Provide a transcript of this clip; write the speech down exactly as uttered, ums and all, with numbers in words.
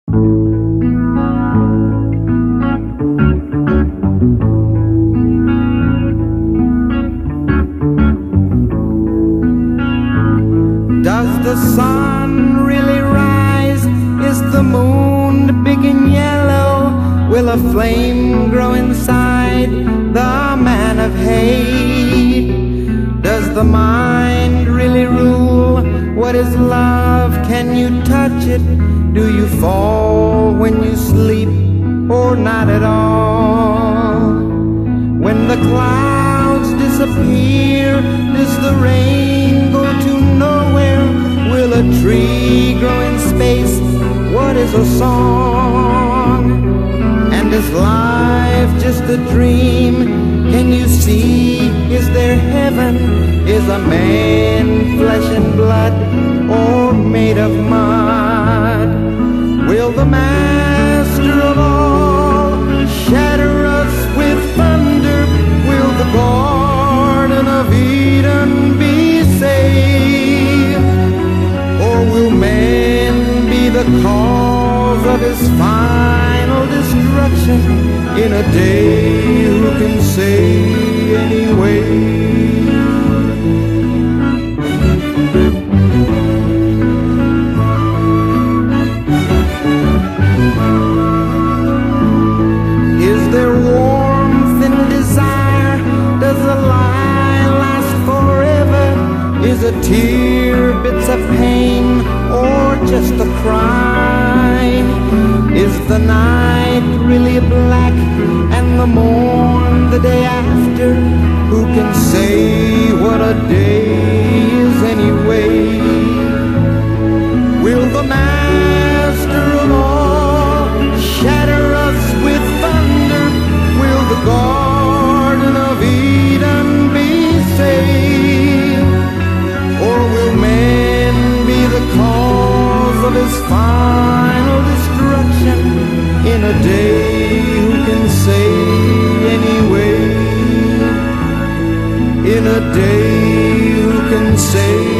Does the sun really rise? Is the moon big and yellow? Will a flame grow inside the man of hate? Does the mind really rule? What is love? Can you touch it? Do you fall when you sleep or not at all? When the clouds disappear, does the rain go to nowhere? Will a tree grow in space? What is a song? And is life just a dream? Can you see? Is there heaven? Is a man flesh and blood or made of mud? Will the master of all shatter us with thunder? Will the Garden of Eden be saved? Or will man be the cause of his final destruction in a day? Who can say anyway? Is there warmth in desire? Does a lie last forever? Is a tear bits of pain or just a crime? Is the night really black and the morn the day after? Who can say what a day is anyway? Will the master of all shatter us with thunder? Will the Garden of Eden be saved? Or will man be the cause of his final destruction in a day? Who can say anyway? In a day, who can say